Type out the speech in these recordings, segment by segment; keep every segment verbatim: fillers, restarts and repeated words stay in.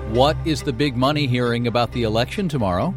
What is the big money hearing about the election tomorrow?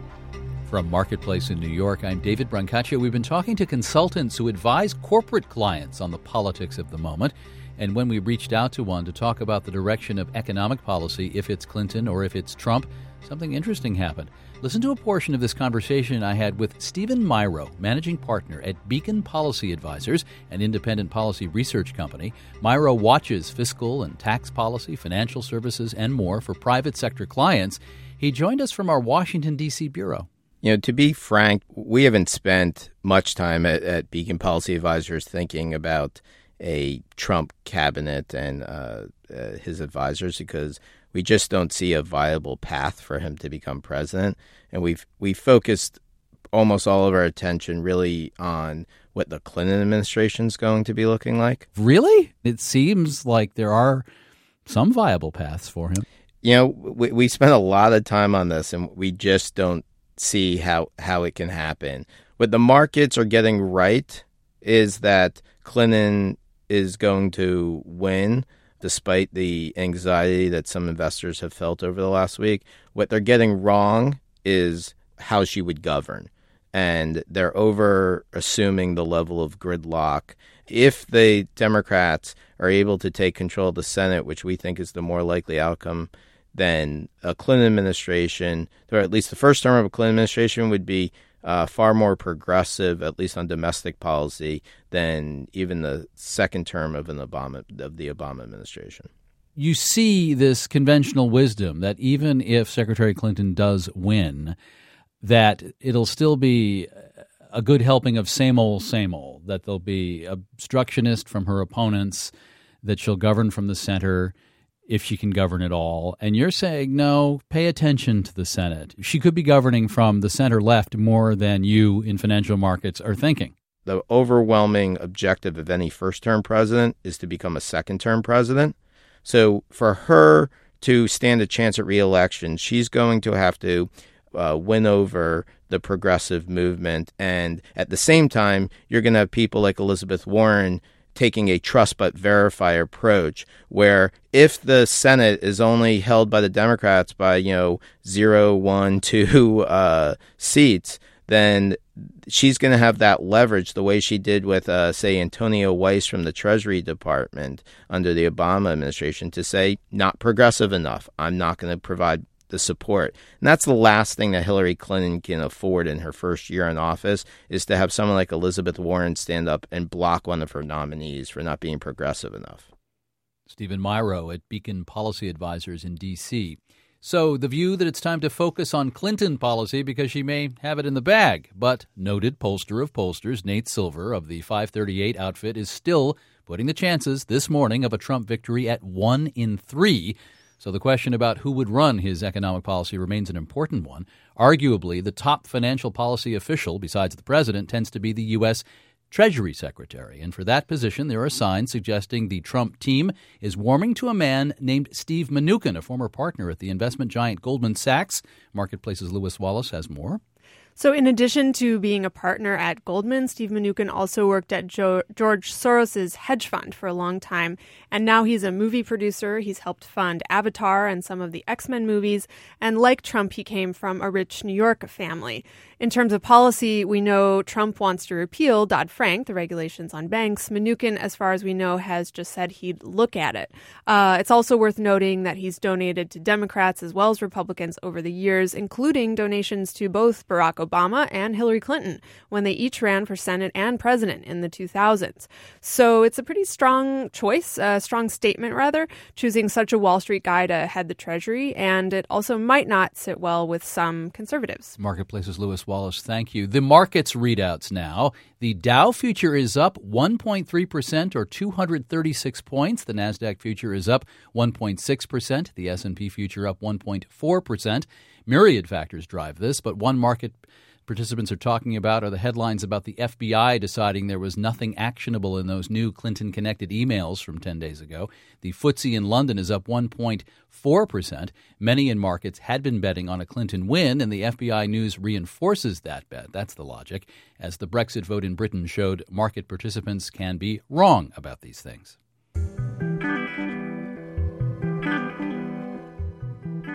From Marketplace in New York, I'm David Brancaccio. We've been talking to consultants who advise corporate clients on the politics of the moment. And when we reached out to one to talk about the direction of economic policy, if it's Clinton or if it's Trump, something interesting happened. Listen to a portion of this conversation I had with Stephen Myrow, managing partner at Beacon Policy Advisors, an independent policy research company. Myrow watches fiscal and tax policy, financial services, and more for private sector clients. He joined us from our Washington, D C bureau. You know, to be frank, we haven't spent much time at, at Beacon Policy Advisors thinking about a Trump cabinet and uh, uh, his advisors because we just don't see a viable path for him to become president. And we've we focused almost all of our attention really on what the Clinton administration is going to be looking like. Really? It seems like there are some viable paths for him. You know, we, we spent a lot of time on this, and we just don't see how, how it can happen. What the markets are getting right is that Clinton is going to win, despite the anxiety that some investors have felt over the last week. What they're getting wrong is how she would govern. And they're over assuming the level of gridlock. If the Democrats are able to take control of the Senate, which we think is the more likely outcome, then a Clinton administration, or at least the first term of a Clinton administration, would be Uh, far more progressive, at least on domestic policy, than even the second term of an Obama of the Obama administration. You see this conventional wisdom that even if Secretary Clinton does win, that it'll still be a good helping of same old, same old, that there'll be obstructionist from her opponents, that she'll govern from the center if she can govern at all. And you're saying, no, pay attention to the Senate. She could be governing from the center left more than you in financial markets are thinking. The overwhelming objective of any first-term president is to become a second-term president. So for her to stand a chance at re-election, she's going to have to uh, win over the progressive movement. And at the same time, you're going to have people like Elizabeth Warren taking a trust but verify approach, where if the Senate is only held by the Democrats by, you know, zero, one, two uh, seats, then she's going to have that leverage the way she did with, uh, say, Antonio Weiss from the Treasury Department under the Obama administration to say, not progressive enough. I'm not going to provide the support. And that's the last thing that Hillary Clinton can afford in her first year in office, is to have someone like Elizabeth Warren stand up and block one of her nominees for not being progressive enough. Stephen Myrow at Beacon Policy Advisors in D C. So the view that it's time to focus on Clinton policy because she may have it in the bag. But noted pollster of pollsters, Nate Silver of the five thirty-eight outfit, is still putting the chances this morning of a Trump victory at one in three. So the question about who would run his economic policy remains an important one. Arguably, the top financial policy official, besides the president, tends to be the U S. Treasury Secretary. And for that position, there are signs suggesting the Trump team is warming to a man named Steve Mnuchin, a former partner at the investment giant Goldman Sachs. Marketplace's Lewis Wallace has more. So in addition to being a partner at Goldman, Steve Mnuchin also worked at jo- George Soros's hedge fund for a long time. And now he's a movie producer. He's helped fund Avatar and some of the X-Men movies. And like Trump, he came from a rich New York family. In terms of policy, we know Trump wants to repeal Dodd-Frank, the regulations on banks. Mnuchin, as far as we know, has just said he'd look at it. Uh, it's also worth noting that he's donated to Democrats as well as Republicans over the years, including donations to both Barack Obama and Hillary Clinton when they each ran for Senate and president in the two thousands. So it's a pretty strong choice, a strong statement rather, choosing such a Wall Street guy to head the Treasury, and it also might not sit well with some conservatives. Marketplace's Lewis Wallace, thank you. The markets readouts now. The Dow future is up one point three percent or two hundred thirty-six points. The NASDAQ future is up one point six percent. The S and P future up one point four percent. Myriad factors drive this, but one market participants are talking about are the headlines about the F B I deciding there was nothing actionable in those new Clinton-connected emails from ten days ago. The F T S E in London is up one point four percent. Many in markets had been betting on a Clinton win, and the F B I news reinforces that bet. That's the logic. As the Brexit vote in Britain showed, market participants can be wrong about these things.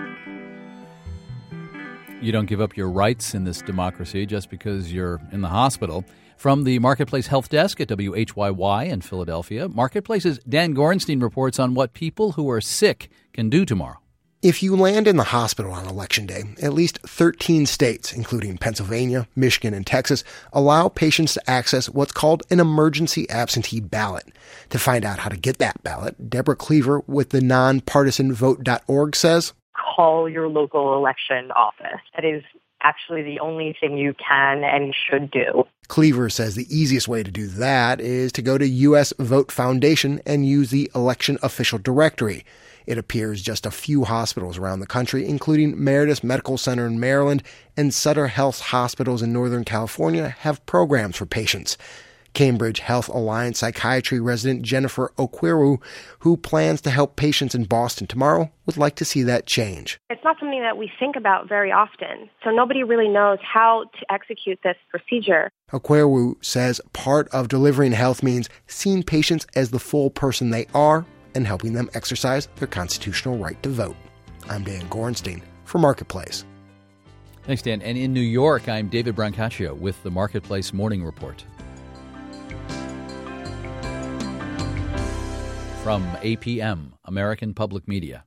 You don't give up your rights in this democracy just because you're in the hospital. From the Marketplace Health Desk at W H Y Y in Philadelphia, Marketplace's Dan Gorenstein reports on what people who are sick can do tomorrow. If you land in the hospital on Election Day, at least thirteen states, including Pennsylvania, Michigan, and Texas, allow patients to access what's called an emergency absentee ballot. To find out how to get that ballot, Deborah Cleaver with the nonpartisan vote dot org says, call your local election office. That is actually the only thing you can and should do. Cleaver says the easiest way to do that is to go to U S Vote Foundation and use the election official directory. It appears just a few hospitals around the country, including Meredith Medical Center in Maryland and Sutter Health Hospitals in Northern California, have programs for patients. Cambridge Health Alliance psychiatry resident Jennifer Okweru, who plans to help patients in Boston tomorrow, would like to see that change. It's not something that we think about very often, so nobody really knows how to execute this procedure. Okweru says part of delivering health means seeing patients as the full person they are and helping them exercise their constitutional right to vote. I'm Dan Gorenstein for Marketplace. Thanks, Dan. And in New York, I'm David Brancaccio with the Marketplace Morning Report. From A P M, American Public Media.